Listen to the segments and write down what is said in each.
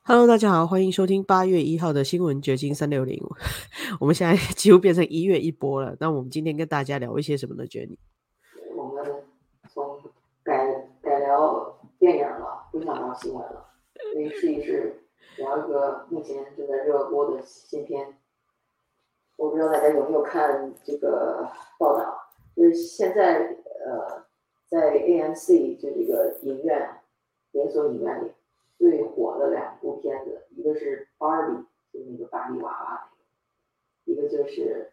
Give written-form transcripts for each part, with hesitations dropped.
Hello，大家好，欢迎收听8月1号的新闻掘金360。我们现在几乎变成1月一波了。那我们今天跟大家聊一些什么呢？Jenny？ 我们从改聊电影了，不想聊新闻了，所以试一试聊一个目前正在热播的新片。我不知道大家有没有看这个报道，就是现在在 AMC 就这个影院连锁影院里最火的两部片子，一个是 Barbie， 就是那个芭比娃娃那个，一个就是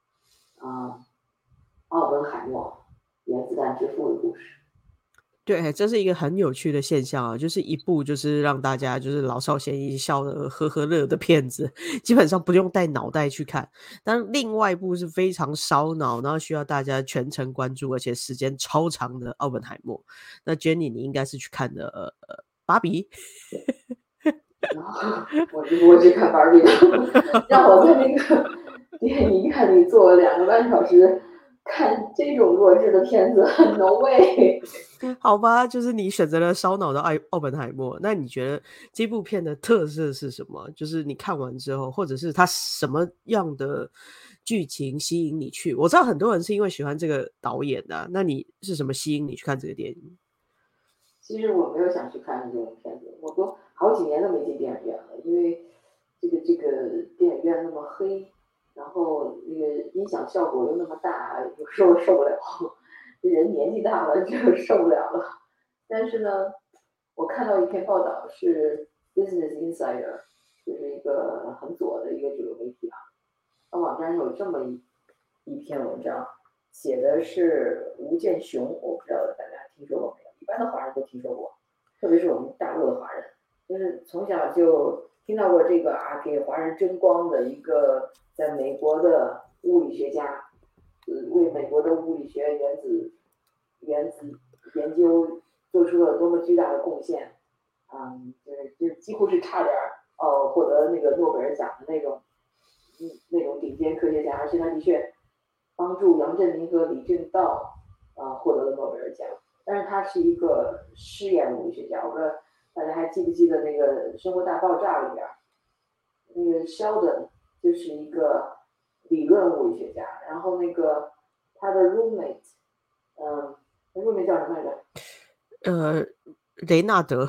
奥本海默原子弹之父的故事。 对，这是一个很有趣的现象啊，就是一部就是让大家就是老少咸宜笑得呵呵乐的片子，基本上不用带脑袋去看。但另外一部是非常烧脑，然后需要大家全程关注，而且时间超长的《奥本海默》。那 Jenny，你应该是去看的芭比。 然后我去看芭比的，让我在那个电影院里坐了2个半小时，看这种弱智的片子，no way。 好吧，就是你选择了烧脑的奥本海默，那你觉得这部片的特色是什么？就是你看完之后，或者是它什么样的剧情吸引你去？我知道很多人是因为喜欢这个导演的那你是什么吸引你去看这个电影？ 其实我没有想去看这种片子，我都好几年都没进电影院了，因为这个电影院那么黑，然后那个音响效果又那么大，有时候受不了，人年纪大了就受不了了。但是呢，我看到一篇报道是 Business Insider，就是一个很左的一个主流媒体啊，它网站有这么一篇文章，写的是吴健雄，我不知道大家听说过没有，一般的华人都听说过，特别是我们大陆的华人，就是从小就听到过这个啊，给华人争光的一个在美国的物理学家，为美国的物理学原子研究做出了多么巨大的贡献，就是几乎是差点获得那个诺贝尔奖的那种顶尖科学家，而且他的确帮助杨振宁和李政道获得了诺贝尔奖。但是他是一个实验物理学家，我不知道大家还记不记得那个《生活大爆炸》里边，那个 Sheldon 就是一个理论物理学家，然后那个他的 roommate，roommate 叫什么来着雷纳德。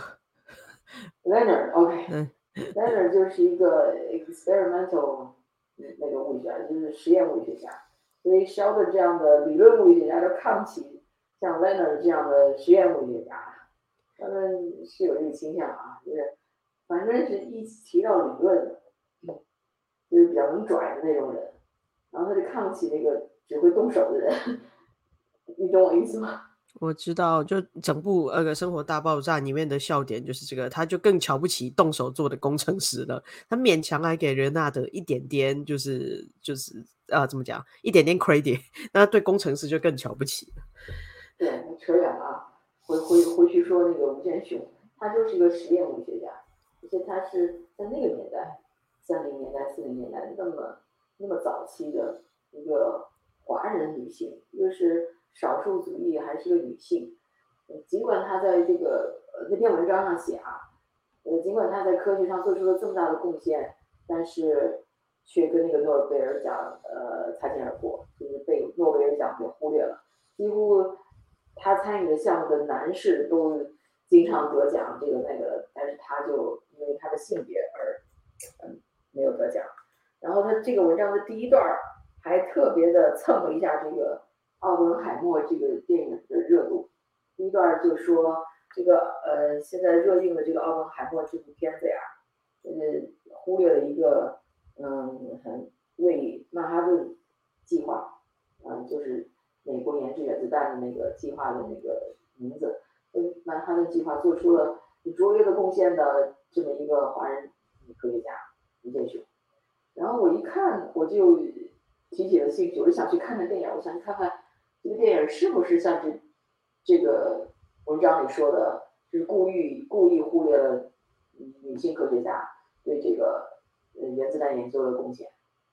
？Leonard，OK，Leonard 就是一个 experimental 那个物理学家，就是实验物理学家。所以 Sheldon 这样的理论物理学家都看不起像 Leonard 这样的实验物理学家，他们是有这个倾向啊，就是反正是一提到理论，就是比较能拽的那种人，然后他就看不起那个只会动手的人，你懂我意思吗？ 我知道，就整部《生活大爆炸》里面的笑点就是这个，他就更瞧不起动手做的工程师了。他勉强还给人纳德一点点，怎么讲，一点点 credit，那对工程师就更瞧不起了。 对，扯远了啊，回去说那个吴健雄，他就是一个实验物理学家，而且他是在那个年代，30年代、40年代那么早期的一个华人女性，又是少数族裔，还是个女性。尽管她在这个那篇文章上写啊，尽管她在科学上做出了这么大的贡献，但是却跟那个诺贝尔奖擦肩而过，就是被诺贝尔奖给忽略了。几乎他参与的项目的男士都经常得奖，这个那个，但是他就因为他的性别而没有得奖。然后他这个文章的第一段还特别的蹭了一下这个奥本海默这个电影的热度。第一段就说这个现在热映的这个奥本海默这部片子呀，忽略了一个很为曼哈顿计划，就是美国研制原子弹的那个计划的那个名字，为曼哈顿计划做出了卓越的贡献的这么一个华人科学家吴健雄。然后我一看，我就提起了兴趣，我就想去看看电影，我想看看这个电影是不是像这个文章里说的，是故意忽略了女性科学家对这个原子弹研究的贡献。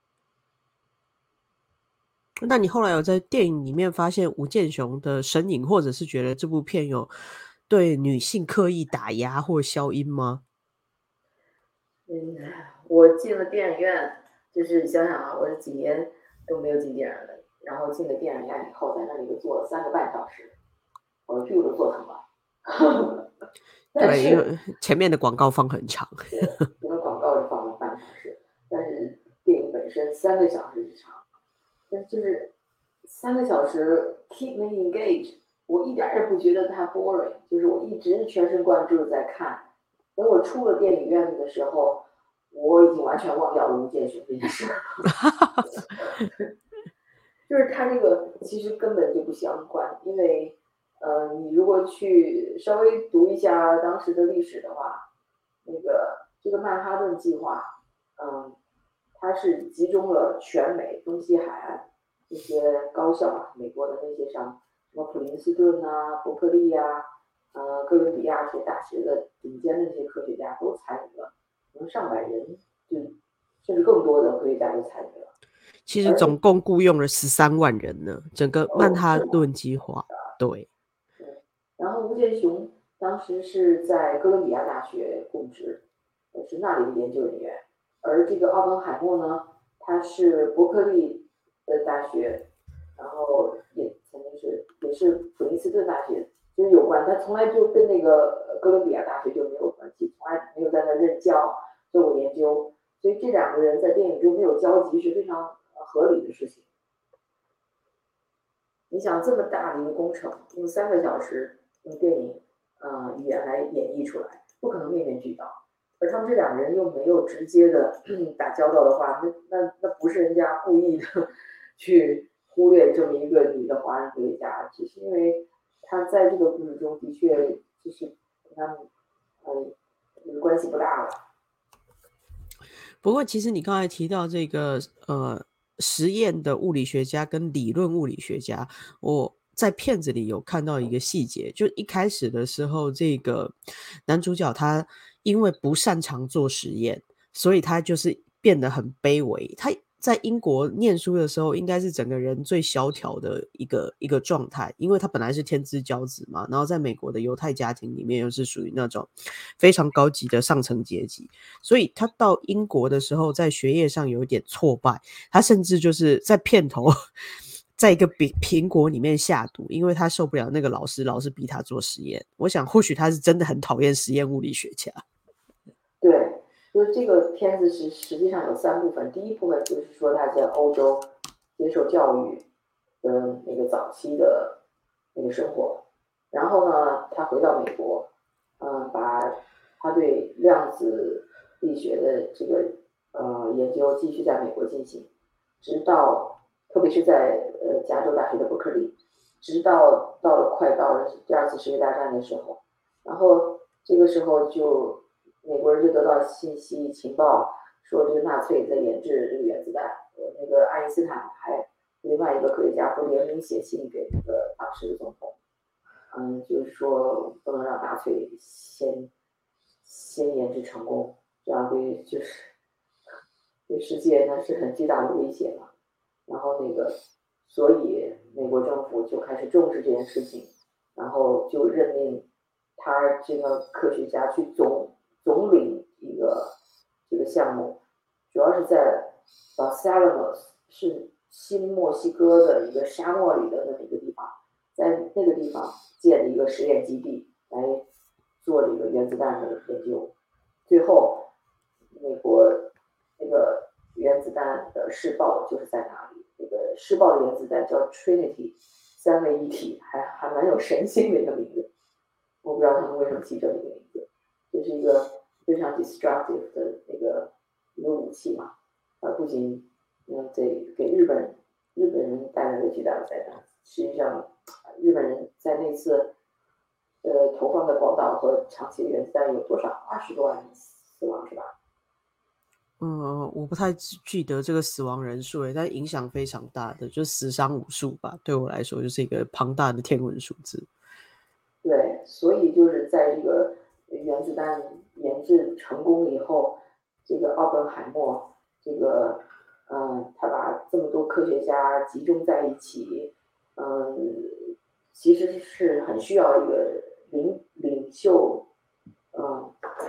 那你后来有在电影里面发现吴健雄的身影，或者是觉得这部片有对女性刻意打压或消音吗？ 我进了电影院，就是想想啊，我这几年都没有进电影院了，然后进了电影院以后，在那里就坐了3个半小时，我的屁股都坐疼了。但对，因是为前面的广告放很长。 对，因为广告是放了半个小时，但是电影本身3个小时之长，但就是3个小时 keep me engaged，我一点也不觉得它 boring，就是我一直全神贯注的在看。等我出了电影院的时候，我已经完全忘掉了吴建雄这件事。就是它这个其实根本就不相关，因为你如果去稍微读一下当时的历史的话，这个曼哈顿计划，嗯，它是集中了全美东西海岸这些高校啊，美国的那些什么普林斯顿啊、伯克利啊、哥伦比亚这些大学的顶尖的那些科学家都参与了，可能上百人，就甚至更多的科学家都参与了。 其实而总共雇佣了13万人呢，整个曼哈是吗？ 顿计划。对， 对，然后吴健雄当时是在哥伦比亚大学供职，是那里的研究人员，而这个奥本海默呢，他是伯克利的大学，然后也曾经也是普林斯顿大学，就是有关，他从来就跟那个哥伦比亚大学就没有关系，从来没有在那任教做过研究，所以这两个人在电影中没有交集是非常合理的事情。你想这么大的一个工程，用3个小时用电影语言来演绎出来，不可能面面俱到。而他们这两个人又没有直接的打交道的话，那不是人家故意的去忽略这么一个女的华人科学家，只是因为她在这个故事中的确就是跟他们关系不大了。 不过其实你刚才提到这个实验的物理学家跟理论物理学家，我在片子里有看到一个细节，就一开始的时候，这个男主角他因为不擅长做实验，所以他就是变得很卑微。他在英国念书的时候，应该是整个人最萧条的一个状态，因为他本来是天之骄子嘛，然后在美国的犹太家庭里面又是属于那种非常高级的上层阶级，所以他到英国的时候，在学业上有一点挫败，他甚至就是在片头在一个苹果里面下毒，因为他受不了那个老师老是逼他做实验。我想或许他是真的很讨厌实验物理学家。 对，就是这个片子实际上有3部分，第一部分就是说他在欧洲接受教育的那个早期的那个生活，然后呢，他回到美国，把他对量子力学的这个研究继续在美国进行，直到特别是在加州大学的伯克利，直到快到了第2次世界大战的时候，然后这个时候就美国人就得到信息情报，说这个纳粹在研制这个原子弹，那个爱因斯坦还另外一个科学家会联名写信给那个当时的总统，就是说不能让纳粹先研制成功，这样对世界那是很巨大的威胁嘛。然后所以美国政府就开始重视这件事情，然后就任命他这个科学家去总领这个项目，主要是在Los Alamos，是新墨西哥的一个沙漠里的那么一个地方，在那个地方建了一个实验基地来做这个原子弹的研究。最后，美国那个原子弹的试爆就是在哪里？这个试爆的原子弹叫 Trinity，三位一体，还蛮有神性的一个名字。我不知道他们为什么起这么一个名字，这是一个非常 destructive 的一个武器嘛。不仅给日本人带来了巨大的灾难，实际上日本人在那次投放的广岛和长崎的原子弹有多少？20多万人死亡是吧？ 我不太记得这个死亡人数诶，但影响非常大的，就死伤无数吧。对我来说，就是一个庞大的天文数字。 对，所以就是在这个原子弹研制成功以后，这个奥本海默，他把这么多科学家集中在一起，其实是很需要一个领袖，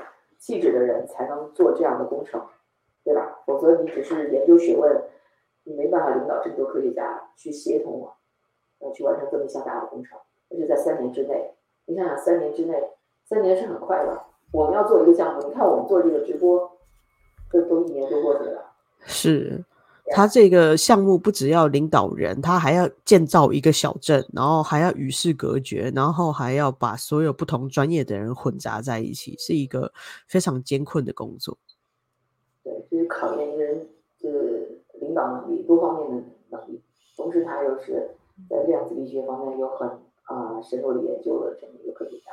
气质的人才能做这样的工程，对吧？否则你只是研究学问，你没办法领导这么多科学家去协同去完成这么一项大的工程，而且在3年之内。你想想，3年之内，3年是很快的。我们要做一个项目，你看我们做这个直播，都1年多过去了。 是，他这个项目不只要领导人，他还要建造一个小镇，然后还要与世隔绝，然后还要把所有不同专业的人混杂在一起，是一个非常艰困的工作。 对，就是考验一个人领导能力，多方面的能力，同时他又是在量子力学方面有很深入的研究的这么一个科学家。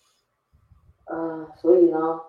所以呢，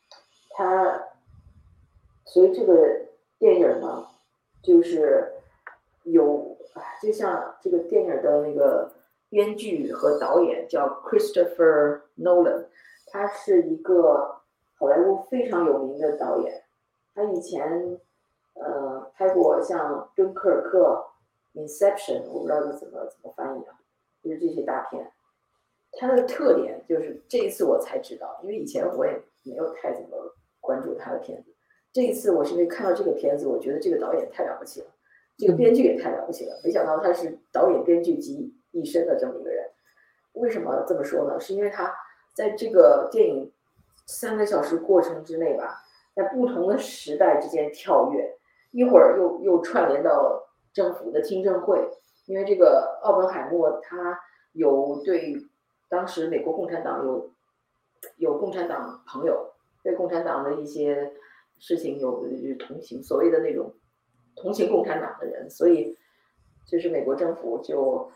所以这个电影呢，就是就像这个电影的那个编剧和导演叫 Christopher Nolan， 他是一个好莱坞非常有名的导演，他以前拍过像《敦刻尔克》、Inception， 我不知道怎么翻译啊，就是这些大片。他的特点就是这一次我才知道，因为以前我也没有太怎么关注他的片子。这一次我是因为看到这个片子，我觉得这个导演太了不起了，这个编剧也太了不起了。没想到他是导演编剧集一身的这么一个人。为什么这么说呢？是因为他在这个电影3个小时过程之内吧，在不同的时代之间跳跃，一会儿又串联到政府的听证会，因为这个奥本海默他有对当时美国共产党有共产党朋友，对共产党的一些事情有同情，所谓的那种同情共产党的人，所以就是美国政府就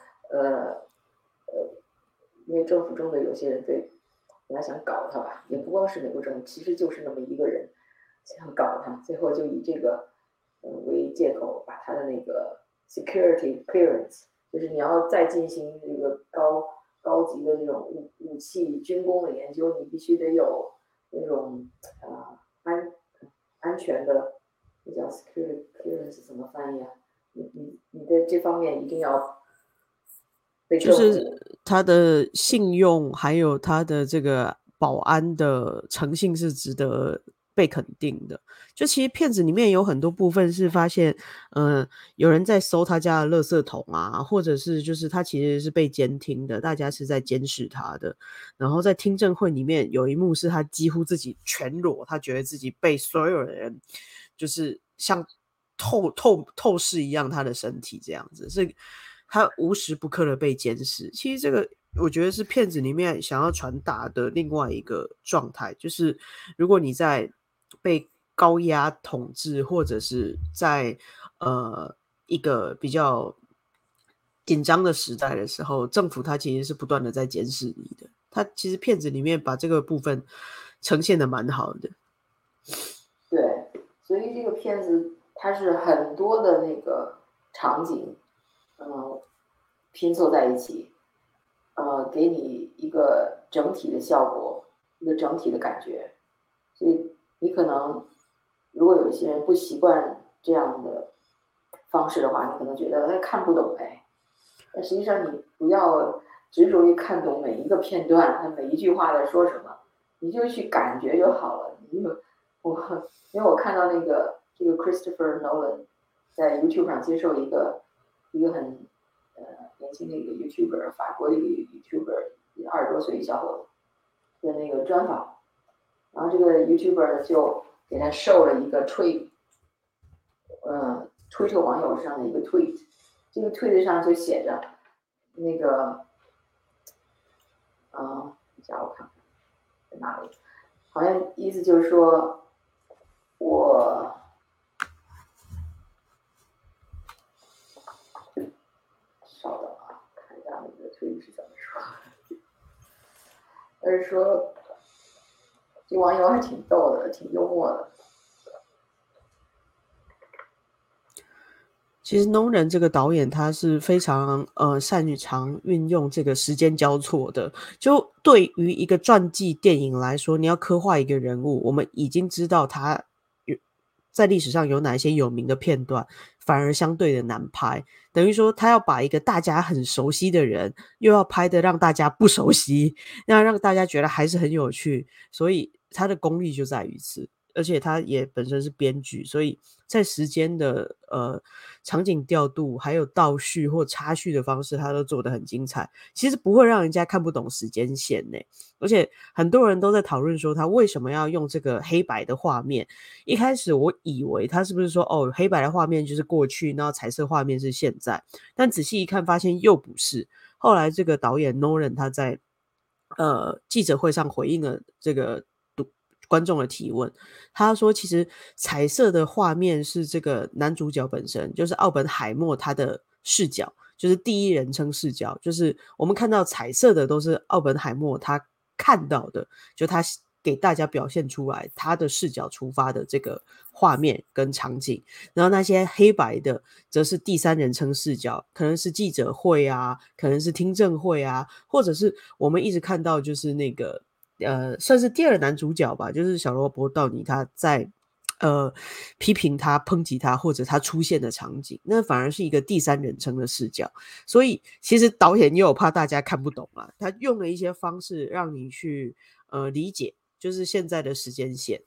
因为政府中的有些人本来想搞他吧，也不光是美国政府，其实就是那么一个人想搞他，最后就以这个为借口，把他的那个 security clearance， 就是你要再进行这个高级的这种武器军工的研究，你必须得有那种安全的，那叫 security clearance 怎么翻译啊？你在这方面一定要被就政府是他的信用还有他的这个保安的诚信是值得被肯定的。就其实片子里面有很多部分是发现有人在搜他家的垃圾桶啊，或者是就是他其实是被监听的，大家是在监视他的。然后在听证会里面有一幕是他几乎自己全裸，他觉得自己被所有人就是像透视一样他的身体这样子，是他无时不刻的被监视。其实这个我觉得是片子里面想要传达的另外一个状态，就是如果你在被高压统治，或者是在一个比较紧张的时代的时候，政府它其实是不断的在监视你的。它其实片子里面把这个部分呈现的蛮好的。 对，所以这个片子它是很多的那个场景拼凑在一起，给你一个整体的效果，一个整体的感觉。所以你可能如果有一些人不习惯这样的方式的话，你可能觉得看不懂但实际上你不要执着于看懂每一个片段，它每一句话在说什么，你就去感觉就好了。因为我看到这个 Christopher Nolan 在 YouTube 上接受一个很年轻的一个 YouTuber， 法国的一个 YouTuber， 20多岁一小伙子的那个专访，然后这个 YouTuber 就给他授了一个推特网友上的一个 tweet， 这个 tweet 上就写着那个你叫我看看在哪里，好像意思就是说我稍等啊，看一下那个推是怎么说。但是说这网友还挺逗的，挺幽默的。 其实 Nolan 这个导演他是非常擅长运用这个时间交错的。就对于一个传记电影来说，你要刻画一个人物，我们已经知道他在历史上有哪些有名的片段，反而相对的难拍。等于说他要把一个大家很熟悉的人又要拍的让大家不熟悉，让大家觉得还是很有趣，所以他的功力就在于此，而且他也本身是编剧，所以在时间的场景调度还有倒叙或插叙的方式，他都做得很精彩，其实不会让人家看不懂时间线呢。而且很多人都在讨论说他为什么要用这个黑白的画面。一开始我以为他是不是说黑白的画面就是过去，然后彩色画面是现在，但仔细一看发现又不是。后来这个导演 Nolan 他在记者会上回应了这个观众的提问，他说其实彩色的画面是这个男主角本身，就是奥本海默他的视角，就是第一人称视角，就是我们看到彩色的都是奥本海默他看到的，就他给大家表现出来他的视角出发的这个画面跟场景，然后那些黑白的则是第三人称视角，可能是记者会啊，可能是听证会啊，或者是我们一直看到就是那个算是第二男主角吧，就是小罗伯道尼他在批评他、抨击他或者他出现的场景，那反而是一个第三人称的视角。所以其实导演也有怕大家看不懂啊，他用了一些方式让你去理解，就是现在的时间线。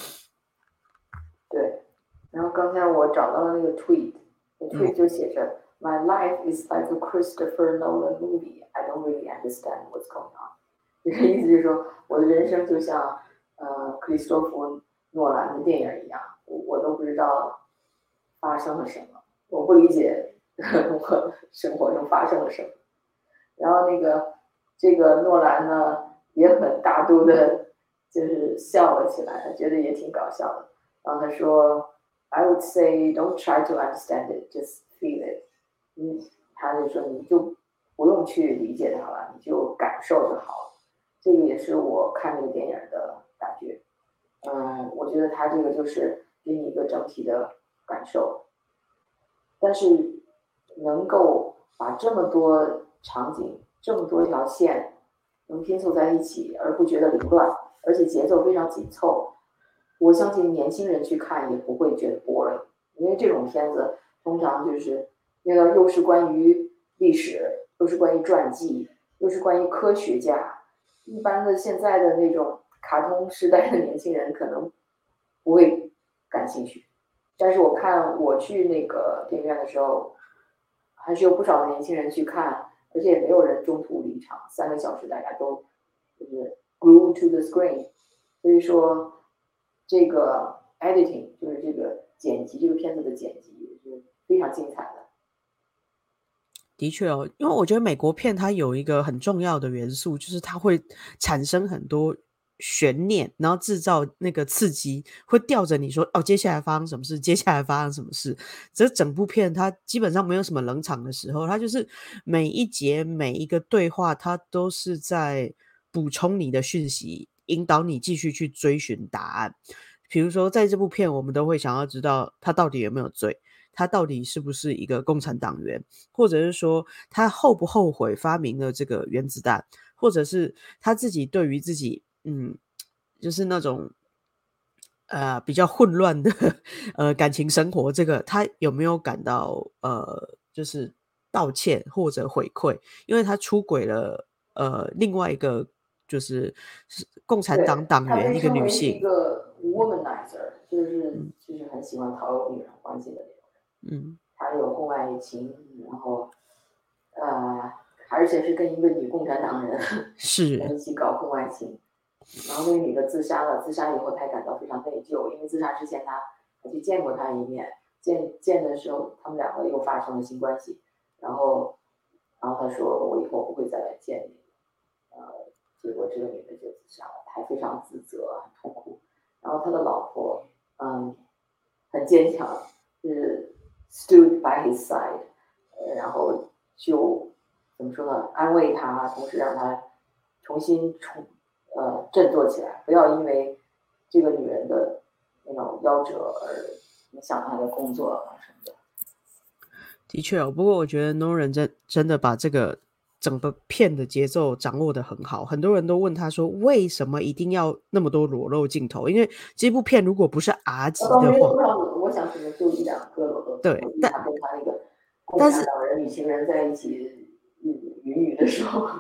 对，然后刚才我找到了那个 tweet 就写着、My life is like a Christopher Nolan movie. I don't really understand what's going on. 这个意思就是说，我的人生就像克里斯托弗诺兰的电影一样，我都不知道发生了什么，我不理解我生活中发生了什么。然后这个诺兰呢也很大度的，就是笑了起来，他觉得也挺搞笑的。然后他说 I would say don't try to understand it, just feel it. 他就说你就不用去理解它了，你就感受就好了。这个也是我看这个电影的感觉。我觉得他这个就是给你一个整体的感受，但是能够把这么多场景、这么多条线能拼凑在一起，而不觉得凌乱，而且节奏非常紧凑，我相信年轻人去看也不会觉得 boring， 因为这种片子通常就是又是关于历史，又是关于传记，又是关于科学家，一般的现在的那种卡通时代的年轻人可能不会感兴趣。但是我去那个电影院的时候，还是有不少的年轻人去看，而且也没有人中途离场，3个小时大家都就是 glued to the screen。所以说这个 editing 就是这个剪辑，这个片子的剪辑是非常精彩的。 的确哦，因为我觉得美国片它有一个很重要的元素，就是它会产生很多悬念，然后制造那个刺激，会吊着你说接下来发生什么事，接下来发生什么事。这整部片它基本上没有什么冷场的时候，它就是每一节每一个对话，它都是在补充你的讯息，引导你继续去追寻答案。比如说在这部片我们都会想要知道他到底有没有罪，他到底是不是一个共产党员，或者是说他后不后悔发明了这个原子弹，或者是他自己对于自己就是那种比较混乱的感情生活，这个他有没有感到就是道歉或者悔愧，因为他出轨了另外一个就是共产党党员一个女性。 他被称为是一个 womanizer， 就是很喜欢讨女人欢心的那种人。他有婚外情，然后而且是跟一个女共产党人在一起搞婚外情。然后那个女的自杀了，自杀以后他感到非常内疚，因为自杀之前他去见过她一面，见的时候他们2个又发生了性关系，然后他说我以后不会再来见你，结果这个女的就自杀了，他非常自责很痛苦。然后他的老婆很坚强，就是 stood by his side，然后就怎么说呢，安慰他，同时让他重新振作起来，不要因为这个女人的那种夭折而影响他的工作啊什么的。 的确不过我觉得 Nolan 真的把这个整个片的节奏掌握得很好，很多人都问他说为什么一定要那么多裸露镜头，因为这部片如果不是 R 级的话， 我想可能就1-2个裸露镜头， 对， 他跟他那个共产党人女情人在一起语的时候。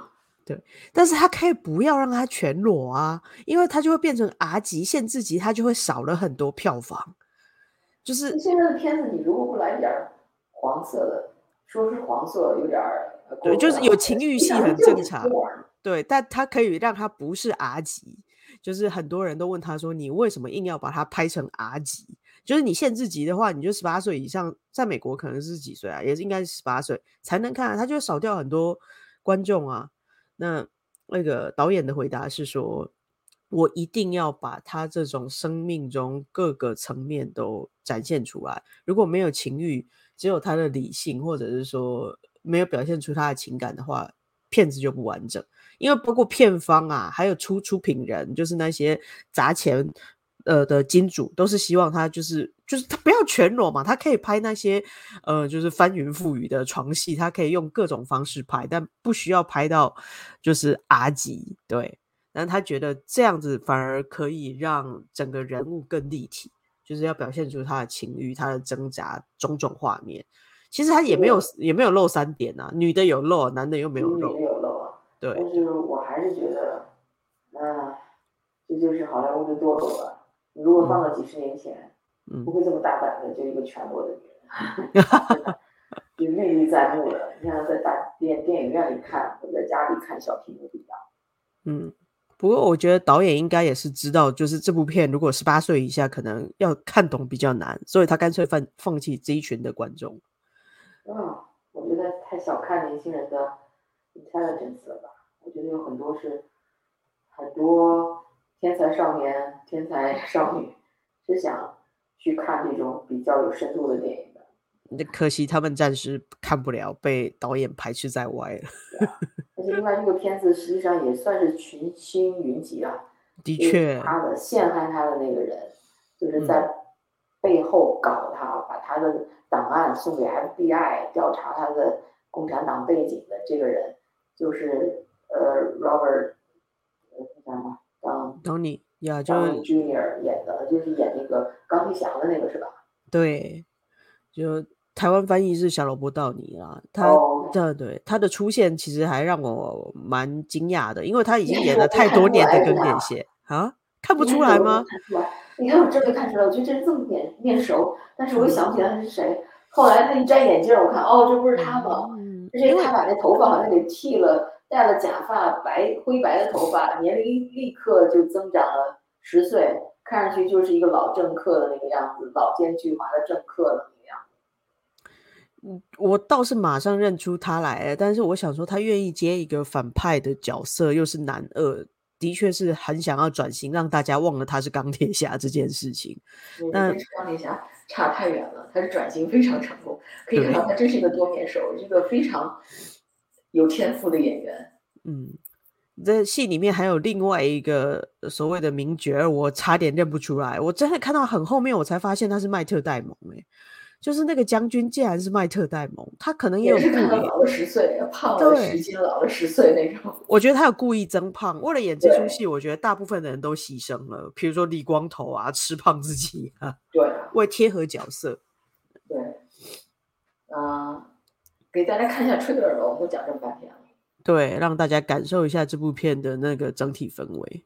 但是他可以不要让他全裸啊，因为他就会变成 R 级限制级，他就会少了很多票房。就是现在的片子，你如果不来点黄色的，说是黄色有点对，就是有情欲戏很正常。对，但他可以让他不是 R 级，就是很多人都问他说，你为什么硬要把它拍成 R 级？就是你限制级的话，你就18岁以上，在美国可能是几岁啊？也是应该是18岁才能看，他就会少掉很多观众啊。那个导演的回答是说，我一定要把他这种生命中各个层面都展现出来。如果没有情欲，只有他的理性，或者是说没有表现出他的情感的话，片子就不完整。因为包括片方啊，还有出品人，就是那些砸钱的金主，都是希望他就是他不要全裸嘛，他可以拍那些就是翻云覆雨的床戏，他可以用各种方式拍，但不需要拍到就是 R 级。对，但他觉得这样子反而可以让整个人物更立体，就是要表现出他的情欲、他的挣扎种种画面。其实他也没有露3点啊，女的有露，男的又没有露。 女的有露啊。 对。 但是我还是觉得，这就是好莱坞的堕落了。你如果放到几十年前，不会这么大胆的就一个全裸的女人，就历历在目的。你看在电影院里看，或者在家里看小屏幕不一样。 不过我觉得导演应该也是知道，就是这部片如果18岁以下可能要看懂比较难，所以他干脆放弃这一群的观众。 我觉得太小看年轻人的 intelligence 了吧。我觉得有很多天才少年、天才少女是想去看这种比较有深度的电影的。 可惜他们暂时看不了，被导演排斥在外了。 而且另外这个片子实际上也算是群星云集啊。 的确， 他的陷害他的那个人，就是在背后搞他，把他的档案送给 FBI 调查他的共产党背景的这个人，就是Robert 叫什么 Downey 呀，就是 Junior 演的，就是演那个钢铁侠的那个是吧？ 对，就台湾翻译是小萝卜道尼啦。对他的出现其实还让我蛮惊讶的，因为他已经演了太多年的更年线啊，看不出来吗？ 你看我这没看出来，我觉得这人这么面熟，但是我又想不起来他是谁。后来他一摘眼镜，我看这不是他吗？而且他把那头发好像给剃了，戴了假发，灰白的头发，年龄立刻就增长了10岁，看上去就是一个老政客的那个样子，老奸巨猾的政客的那个样子。 我倒是马上认出他来了，但是我想说他愿意接一个反派的角色，又是男二，的确是很想要转型，让大家忘了他是钢铁侠这件事情。 那钢铁侠差太远了，他的转型非常成功，可以看到他真是一个多面手，一个非常有天赋的演员。 这戏里面还有另外一个所谓的名角，我差点认不出来，我真的看到很后面我才发现他是麦特戴蒙。就是那个将军竟然是麦特戴蒙，他可能也有故意老了10岁，胖了10斤，老了10岁那种。 我觉得他有故意增胖，为了演这出戏，我觉得大部分的人都牺牲了，比如说理光头啊，吃胖自己啊， 对， 为贴合角色。 对，给大家看一下trailer吧，我们都讲这么半天了。 对，让大家感受一下这部片的那个整体氛围。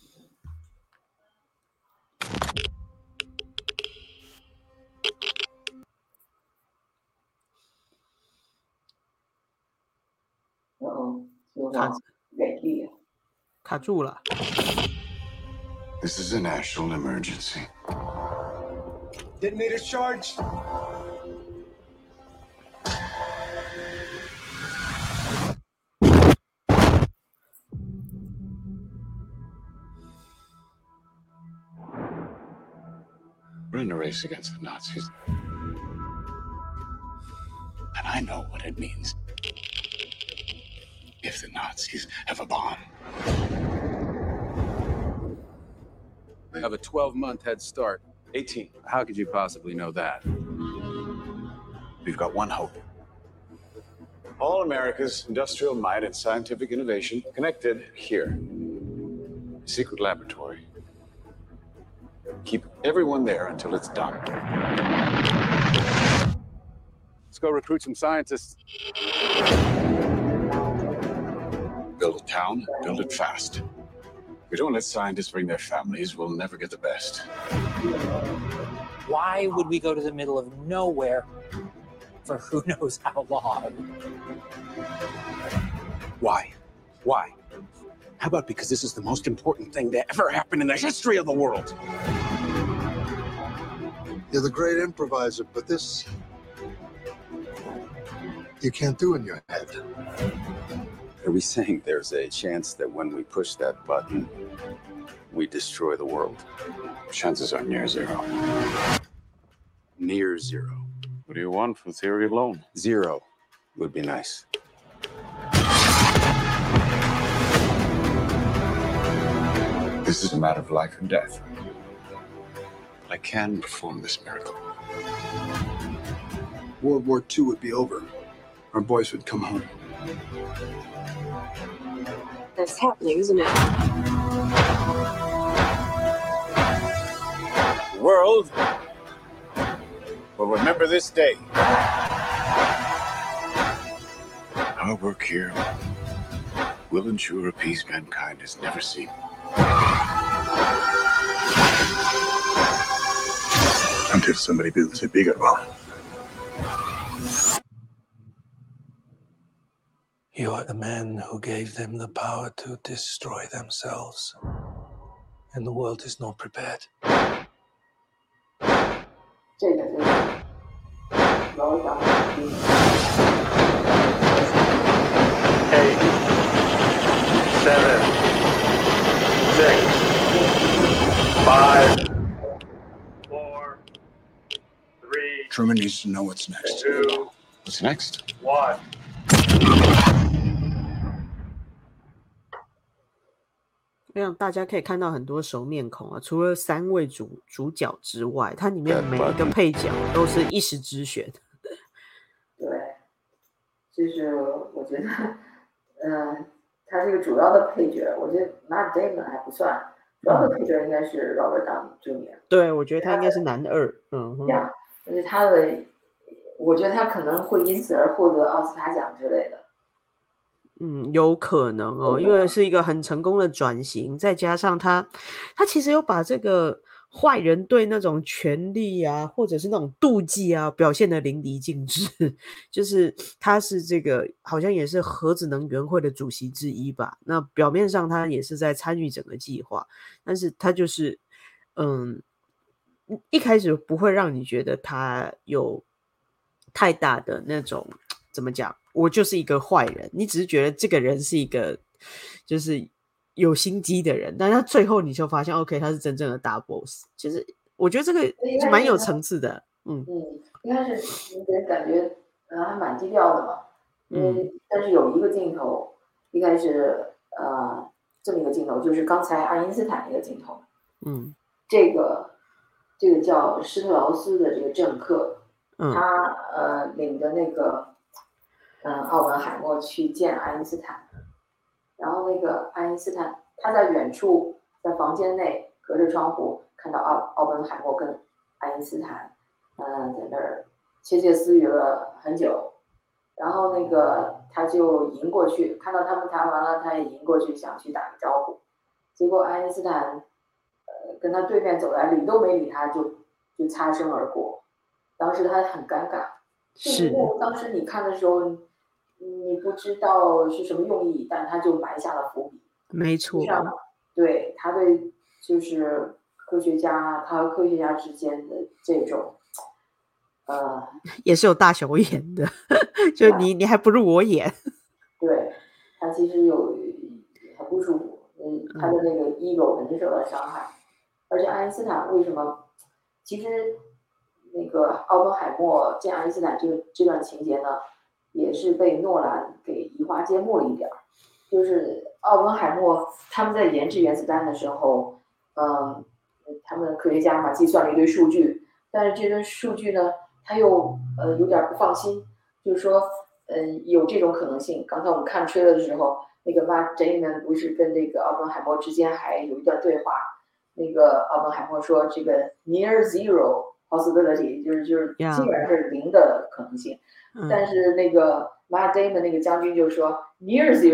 卡住了。 This is a national emergency. Detonator charged. We're in a race against the Nazis. And I know what it means if the Nazis have a bomb. They have a 12-month head start. 18. How could you possibly know that? We've got one hope. All America's industrial might and scientific innovation connected here. A secret laboratory. Keep everyone there until it's done. Let's go recruit some scientists. build a town, build it fast. If we don't let scientists bring their families, we'll never get the best. Why would we go to the middle of nowhere for who knows how long? Why? Why? How about because this is the most important thing to ever happen in the history of the world? You're the great improviser, but this you can't do in your head. Are we saying there's a chance that when we push that button, we destroy the world? Chances are near zero. Near zero. What do you want from theory alone? Zero would be nice. This is a matter of life and death. But I can perform this miracle. World War II would be over. Our boys would come home. That's happening, isn't it? The world will remember this day. Our work here will ensure a peace mankind has never seen. Until somebody builds a bigger one. You are the man who gave them the power to destroy themselves. And the world is not prepared. 这个就是老蒋的 8, 7, 6, 5, 4, 3, Truman needs to know what's next. 2, What's next? 1. 让大家可以看到很多熟面孔啊，除了3位主角之外，它里面每一个配角都是一时之选。 对，就是我觉得，他这个主要的配角，我觉得 Matt Damon 还不算，主要的配角应该是 Robert Downey Jr. 对，我觉得他应该是男二。 呀，而且他的，我觉得他可能会因此而获得奥斯卡奖之类的。 有可能哦，因为是一个很成功的转型，再加上他其实有把这个坏人对那种权力啊，或者是那种妒忌啊，表现得淋漓尽致。就是他是这个好像也是核子能源会的主席之一吧，那表面上他也是在参与整个计划，但是他就是一开始不会让你觉得他有太大的那种怎么讲，我就是一个坏人，你只是觉得这个人是一个就是有心机的人，但他最后你就发现 OK 他是真正的大 boss。其实我觉得这个就蛮有层次的。 应该是你给人感觉还蛮低调的嘛。但是有一个镜头，应该是这么一个镜头，就是刚才爱因斯坦那个镜头。这个叫施特劳斯的这个政客，他领着那个奥本海默去见爱因斯坦，然后那个爱因斯坦他在远处在房间内隔着窗户看到奥本海默跟爱因斯坦在那儿窃窃私语了很久，然后那个他就迎过去，看到他们谈完了，他也迎过去想去打个招呼，结果爱因斯坦跟他对面走来，理都没理他，就擦身而过。当时他很尴尬， 是当时你看的时候，你不知道是什么用意，但他就埋下了伏笔。 没错， 对他对就是科学家，他和科学家之间的这种也是有大小眼的，就你还不如我演。 对，他其实很不舒服，他的那个 ego 肯定受到伤害。而且爱因斯坦为什么？其实那个奥本海默见爱因斯坦这段情节呢，也是被诺兰给移花接木了一点。就是奥本海默他们在研制原子弹的时候，他们科学家嘛计算了一堆数据，但是这堆数据呢，他又有点不放心，就是说有这种可能性。刚才我们看trailer的时候，那个 Matt Damon 不是跟那个奥本海默之间还有一段对话，那个奥本海默说这个 near zero possibility 就是基本上是0的可能性，但是那个 Matt Damon 那个将军就说 near zero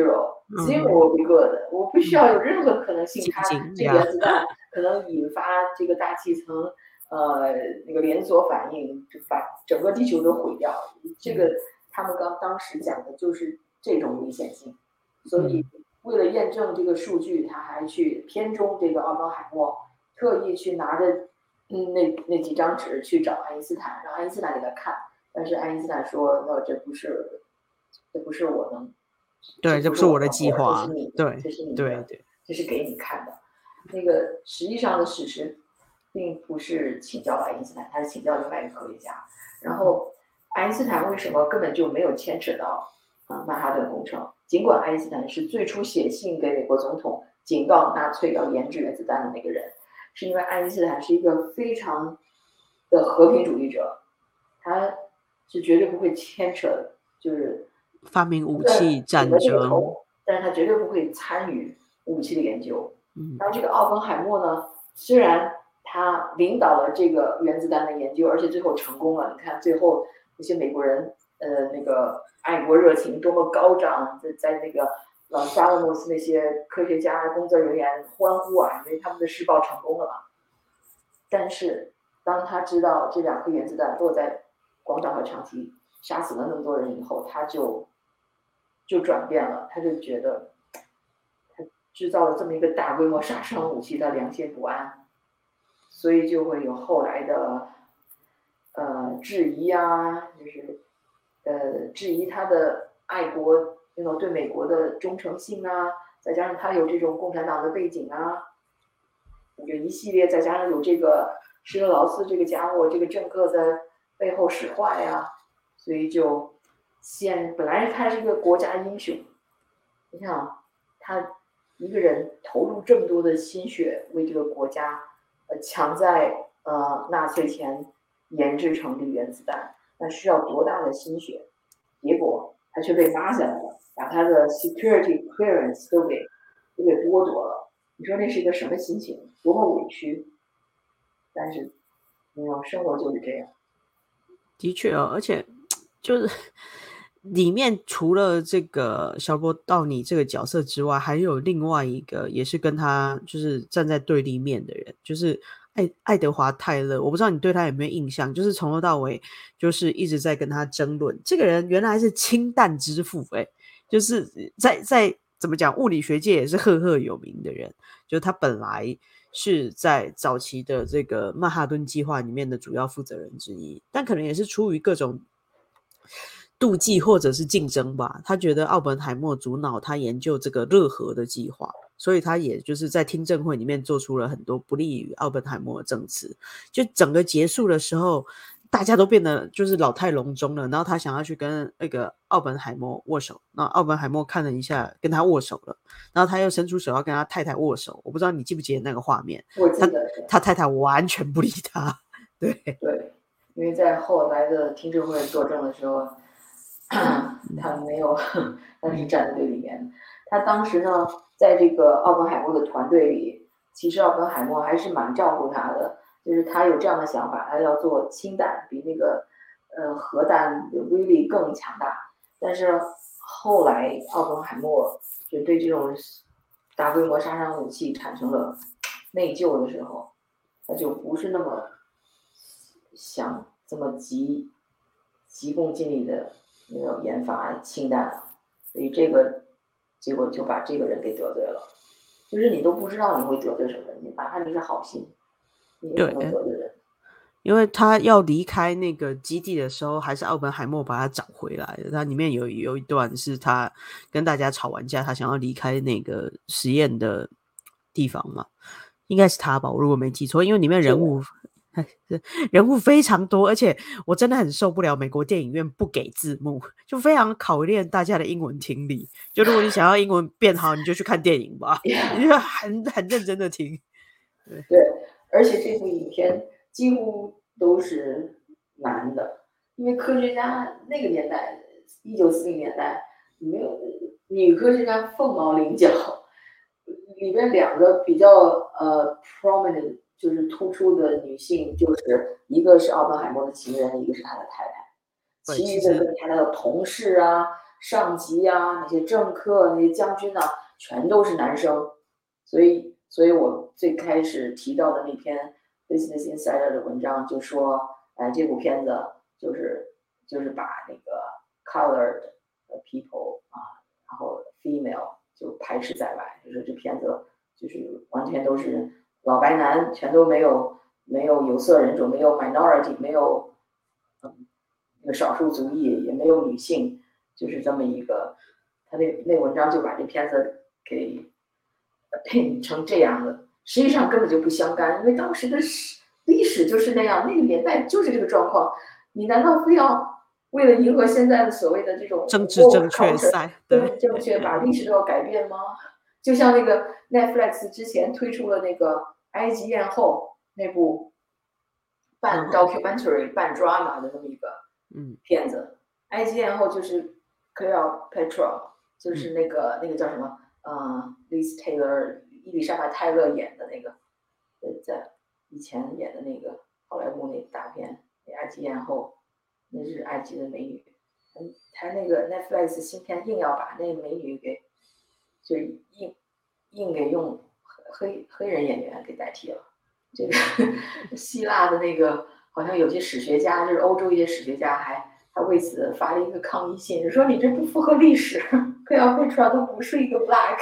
zero 一个的，我不需要有任何可能性，它这呀原子弹可能引发这个大气层那个连锁反应，就把整个地球都毁掉。这个他们当时讲的就是这种危险性，所以为了验证这个数据，他还去片中这个奥本海默特意去拿着那几张纸去找爱因斯坦，让爱因斯坦给他看，但是爱因斯坦说这不是我能。 对，这不是我的计划，对， 这是你的， 对，这是给你看的。那个实际上的事实，并不是请教了爱因斯坦，他是请教另外一个科学家。然后，爱因斯坦为什么根本就没有牵扯到曼哈顿工程？尽管爱因斯坦是最初写信给美国总统警告纳粹要研制原子弹的那个人，是因为爱因斯坦是一个非常的和平主义者，他是绝对不会牵扯，就是发明武器战争， 但是他绝对不会参与武器的研究。然后这个奥本海默呢，虽然他领导了这个原子弹的研究，而且最后成功了。你看最后那些美国人，那个爱国热情多么高涨，在那个老萨勒莫斯那些科学家、工作人员欢呼啊，因为他们的试爆成功了嘛。但是当他知道这2颗原子弹落在广岛和长崎，杀死了那么多人以后，他就转变了，他就觉得他制造了这么一个大规模杀伤武器，他良心不安，所以就会有后来的质疑啊，就是质疑他的爱国，对美国的忠诚性啊，再加上他有这种共产党的背景啊，就一系列，再加上有这个施特劳斯这个家伙，这个政客在背后使坏呀，所以就本来他是一个国家英雄，你想他一个人投入这么多的心血为这个国家，抢在纳粹前研制成这个原子弹，那需要多大的心血？结果他却被拉下来了，把他的 security clearance 都给剥夺了。你说那是一个什么心情？多么委屈！但是，生活就是这样。 的确而且就是里面除了这个小罗伯道尼这个角色之外，还有另外一个也是跟他就是站在对立面的人，就是爱德华泰勒。我不知道你对他有没有印象，就是从头到尾就是一直在跟他争论。这个人原来是氢弹之父，就是在怎么讲，物理学界也是赫赫有名的人。就他本来是在早期的这个曼哈顿计划里面的主要负责人之一，但可能也是出于各种妒忌或者是竞争吧，他觉得奥本海默主脑他研究这个热核的计划，所以他也就是在听证会里面做出了很多不利于奥本海默的证词。就整个结束的时候，大家都变得就是老态龙钟了，然后他想要去跟那个奥本海默握手，然后奥本海默看了一下跟他握手了，然后他又伸出手要跟他太太握手。我不知道你记不记得那个画面？ 我记得他太太完全不理他。对， 因为在后来的听证会作证的时候，他没有，他是站在对立面。他当时呢，在这个奥本海默的团队里，其实奥本海默还是蛮照顾他的，就是他有这样的想法，他要做氢弹，比那个核弹的威力更强大。但是后来奥本海默就对这种大规模杀伤武器产生了内疚的时候，他就不是那么想这么急功近利的研发氢弹了，所以这个结果就把这个人给得罪了。就是你都不知道你会得罪什么人，哪怕你是好心，你也不能得罪人。 因为他要离开那个基地的时候，还是奥本海默把他找回来的。他里面有一段是他跟大家吵完架，他想要离开那个实验的地方嘛，应该是他吧，我如果没记错，因为里面人物非常多，而且我真的很受不了美国电影院不给字幕，就非常考验大家的英文听力。就如果你想要英文变好，你就去看电影吧，你就很认真的听。 对，而且这部影片几乎都是男的，因为科学家那个年代，1940年代没有女科学家凤毛麟角，里面2个比较prominent 就是突出的女性，就是一个是奥本海默的情人，一个是他的太太，其余的跟他的同事啊上级啊，那些政客、那些将军啊，全都是男生。所以我最开始提到的那篇 Business Insider 的文章就说，这部片子就是把那个 colored people 啊，然后 female 就排斥在外，就是这片子就是完全都是老白男，全都没有有色人种，没有 minority， 没有那个少数族裔，也没有女性，就是这么一个，他那文章就把这片子给配成这样的，实际上根本就不相干，因为当时的历史就是那样，那个年代就是这个状况，你难道非要为了迎合现在的所谓的这种政治正确赛， 对正确，把历史都要改变吗？就像那个 Netflix 之前推出了那个埃及艳后那部半 documentary 半 drama 的那么一个片子，埃及艳后就是 Cleopatra， 就是那个叫什么Liz Taylor 伊丽莎白泰勒演的那个，在以前演的那个好莱坞那大片埃及艳后，那是埃及的美女，他那个 Netflix 新片硬要把那个美女给就硬给用黑人演员给代替了。这个希腊的那个好像有些史学家，就是欧洲一些史学家还为此发了一个抗议信，说你这不符合历史，克劳佩特拉都不是一个 black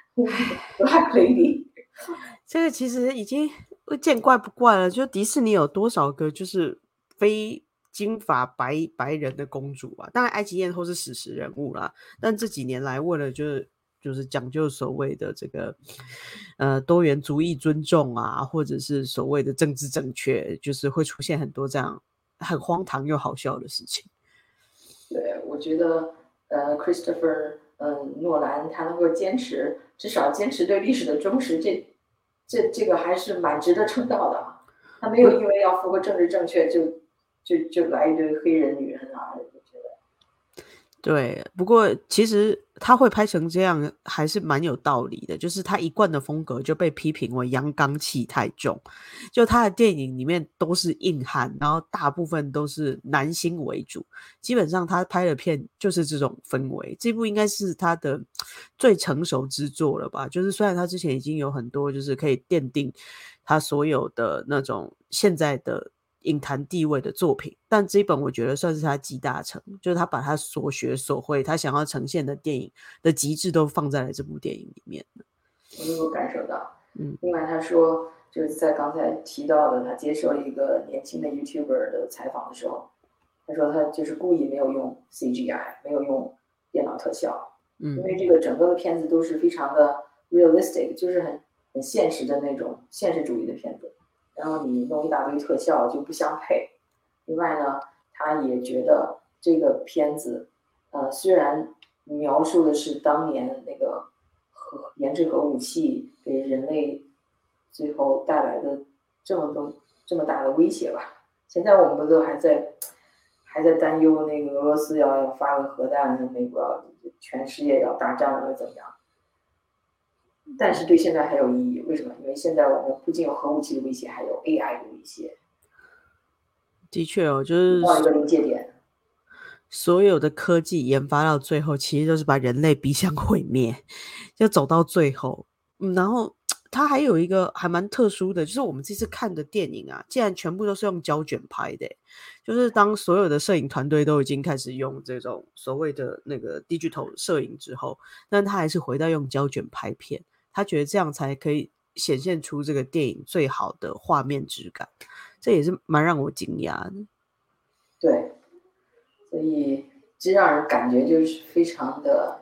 lady。 这个其实已经见怪不怪了，就迪士尼有多少个就是非金发白人的公主啊？当然埃及艳后是史实人物啦，但这几年来为了就是讲究所谓的这个多元族裔尊重啊，或者是所谓的政治正确，就是会出现很多这样很荒唐又好笑的事情。 对，我觉得Christopher 诺兰他能够至少坚持对历史的忠实，这个还是蛮值得称道的。他没有因为要符合政治正确就来一堆黑人女人啊，我觉得。 对，不过其实他会拍成这样还是蛮有道理的，就是他一贯的风格就被批评为阳刚气太重，就他的电影里面都是硬汉，然后大部分都是男星为主，基本上他拍的片就是这种氛围。这部应该是他的最成熟之作了吧，就是虽然他之前已经有很多就是可以奠定他所有的那种现在的影坛地位的作品，但这一本我觉得算是他集大成，就是他把他所学所会，他想要呈现的电影的极致都放在了这部电影里面。 我有感受到。另外他说就是在刚才提到的，他接受一个年轻的 YouTuber 的采访的时候，他说他就是故意没有用 CGI， 没有用电脑特效，因为这个整个的片子都是非常的 realistic， 就是很现实的那种现实主义的片子，然后你弄一大堆特效就不相配。另外呢，他也觉得这个片子虽然描述的是当年那个研制核武器给人类最后带来的这么大的威胁吧，现在我们不都还在担忧那个俄罗斯要发个核弹，美国要全世界要大战了怎么样？但是对现在还有意义，为什么？因为现在我们不仅有核武器的威胁，还有 AI 的威胁。 的确哦，就是换一个临界点， 所有的科技研发到最后，其实都是把人类逼向毁灭，就走到最后。然后它还有一个还蛮特殊的，就是我们这次看的电影啊，竟然全部都是用胶卷拍的，就是当所有的摄影团队都已经开始用这种所谓的那个 digital 摄影之后，但他还是回到用胶卷拍片，他觉得这样才可以显现出这个电影最好的画面质感，这也是蛮让我惊讶的。 对，所以这让人感觉就是非常的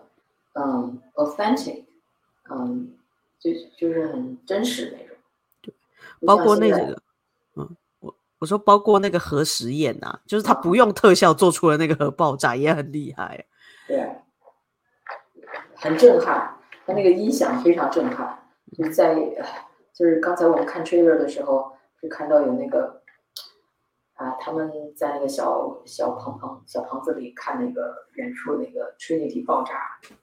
authentic，就是很真实那种。 对，包括那个我说包括那个核实验啊，就是他不用特效做出了那个核爆炸也很厉害。 对，很震撼，他那个音响非常震撼。就是刚才我们看 trailer 的时候，就看到有那个他们在那个小棚子里看那个远处那个 Trinity 爆炸，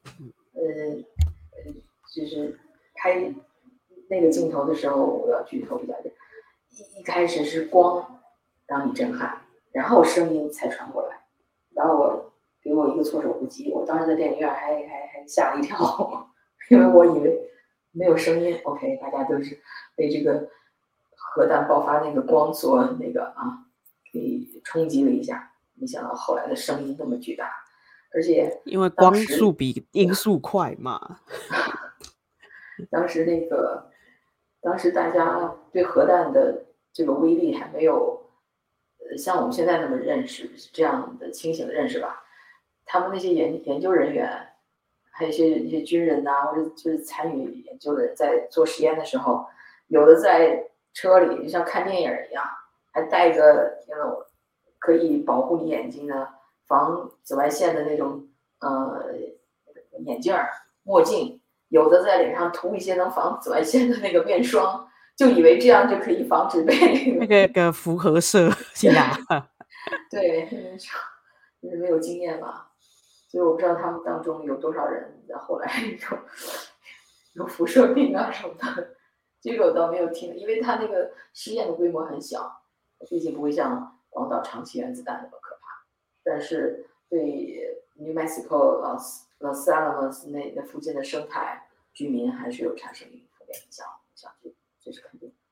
就是拍那个镜头的时候，我要剧透一下，一开始是光让你震撼，然后声音才传过来，然后给我一个个措手不及。我当时在电影院还吓了一跳，因为我以为没有声音。OK， 大家都是被这个核弹爆发那个光所那个给冲击了一下，没想到后来的声音那么巨大，而且因为光速比音速快嘛。 当时大家对核弹的这个威力还没有像我们现在那么认识，这样的清醒的认识吧。他们那些研究人员，还有一些军人呐，或者就是参与研究的人，在做实验的时候，有的在车里就像看电影一样，还戴个那种可以保护你眼睛的防紫外线的那种眼镜墨镜，有的在脸上涂一些能防紫外线的那个面霜，就以为这样就可以防止被那个辐射呀。 对，因为没有经验嘛，所以我不知道他们当中有多少人后来有辐射病啊什么的，这个我倒没有听，因为他那个实验的规模很小，毕竟不会像广岛长崎原子弹那么可怕，但是对 New Mexico Los Alamos 那附近的生态居民还是有产生一定负面影响，我想这是肯定的。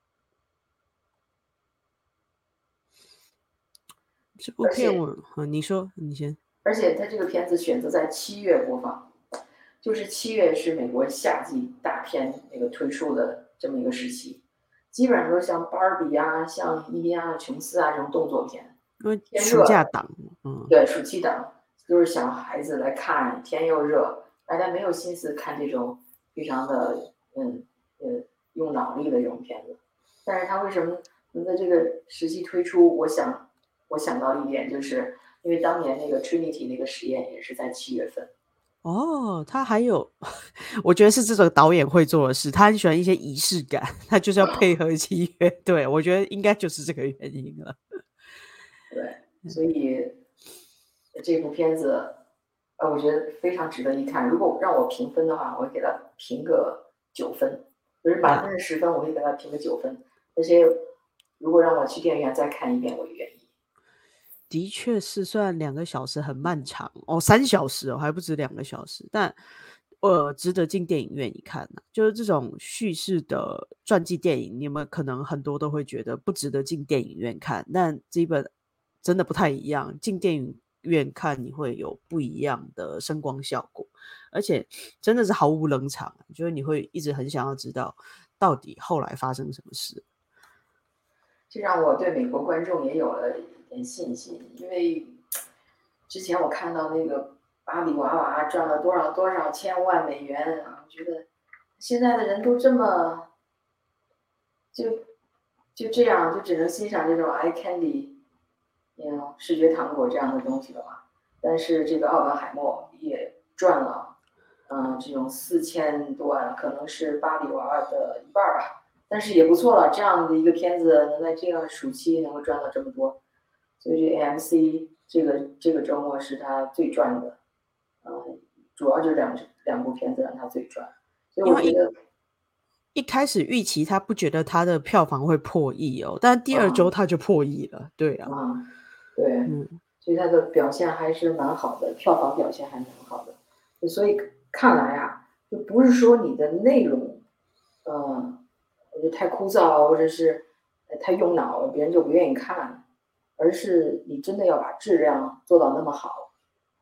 这部片你说你先。 而且他这个片子选择在7月播放，就是7月是美国夏季大片那个推出的这么一个时期，基本上都像芭比啊、像印第安纳琼斯啊这种动作片， 因为暑假档， 对，暑期档就是小孩子来看，天又热，大家没有心思看这种非常的用脑力的这种片子。但是他为什么能在这个时期推出？我想到一点，就是因为当年那个 Trinity 那个实验也是在7月份。 哦，他还有，我觉得是这种导演会做的事，他很喜欢一些仪式感，他就是要配合7月。对，我觉得应该就是这个原因了。 对，所以这部片子，我觉得非常值得一看。如果让我评分的话，我会给他评个9分，就是10%分，我会给他评个9分。而且，如果让我去电影院再看一遍，我也愿意。 的确是，虽然2个小时很漫长3小时还不止2个小时，但值得进电影院一看就是这种叙事的传记电影，你们可能很多都会觉得不值得进电影院看，但这本真的不太一样，进电影院看你会有不一样的声光效果，而且真的是毫无冷场，就是你会一直很想要知道到底后来发生什么事。 这让我对美国观众也有了一点信心，因为之前我看到那个芭比娃娃赚了多少千万美元啊，我觉得现在的人都这么就这样，就只能欣赏这种 eye candy，视觉糖果这样的东西了嘛。但是这个奥本海默也赚了，这种4000多万，可能是芭比娃娃的一半吧。但是也不错了，这样的一个片子能在这样暑期能够赚到这么多，所以这 AMC 这个周末是他最赚的，主要就两部片子让他最赚，所以我觉得一开始预期他不觉得他的票房会破亿但第2周他就破亿了，对啊， 对，所以他的表现还是蛮好的，票房表现还蛮好的，所以看来就不是说你的内容，我觉得太枯燥或者是太用脑了，别人就不愿意看，而是你真的要把质量做到那么好。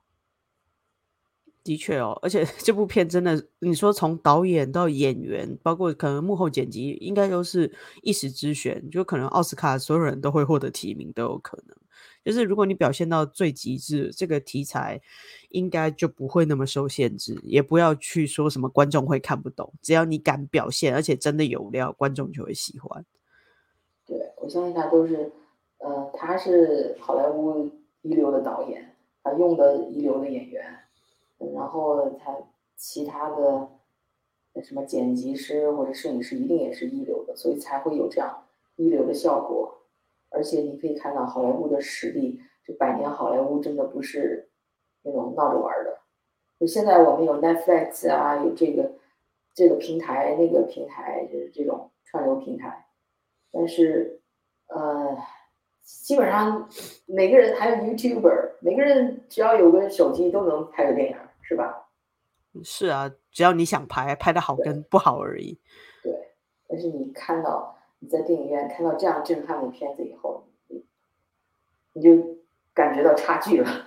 的确而且这部片真的，你说从导演到演员，包括可能幕后剪辑，应该都是一时之选，就可能奥斯卡所有人都会获得提名都有可能。就是如果你表现到最极致，这个题材应该就不会那么受限制，也不要去说什么观众会看不懂，只要你敢表现，而且真的有料，观众就会喜欢。 对，我相信他都是，他是好莱坞一流的导演，他用的一流的演员，然后他其他的什么剪辑师或者摄影师一定也是一流的，所以才会有这样一流的效果。而且你可以看到好莱坞的实力，这100年好莱坞真的不是那种闹着玩的。就现在我们有 Netflix 有这个平台那个平台，就是这种串流平台，但是基本上每个人还有 YouTuber， 每个人只要有个手机都能拍个电影，是吧？ 是啊，只要你想拍，拍的好跟不好而已。 对，但是你在电影院看到这样震撼的片子以后，你就感觉到差距了。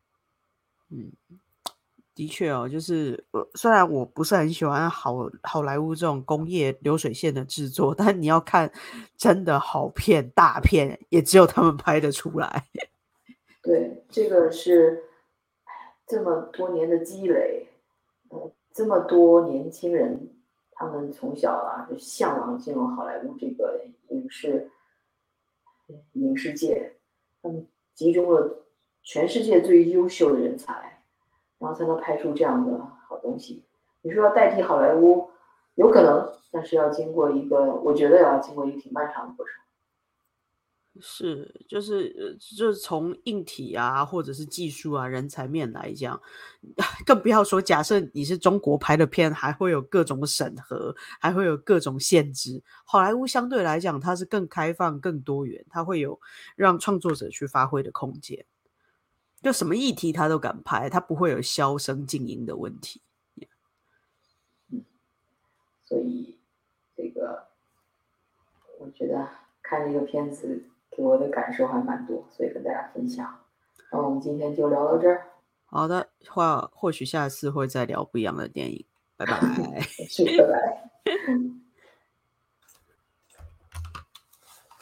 的确哦，就是虽然我不是很喜欢好莱坞这种工业流水线的制作，但你要看真的好片大片，也只有他们拍得出来。 对，这个是这么多年的积累，这么多年轻人，他们从小就向往进入好莱坞这个影视界，他们集中了全世界最优秀的人才，然后才能拍出这样的好东西。你说要代替好莱坞，有可能，但是我觉得要经过一个挺漫长的过程。 是，就是从硬体啊，或者是技术啊、人才面来讲，更不要说假设你是中国拍的片，还会有各种审核，还会有各种限制。好莱坞相对来讲，它是更开放、更多元，它会有让创作者去发挥的空间。就什么议题他都敢拍，他不会有销声静音的问题。 所以这个我觉得看这个片子给我的感受还蛮多，所以跟大家分享。那我们今天就聊到这儿。 好的，或许下次会再聊不一样的电影。拜拜。 是，拜拜。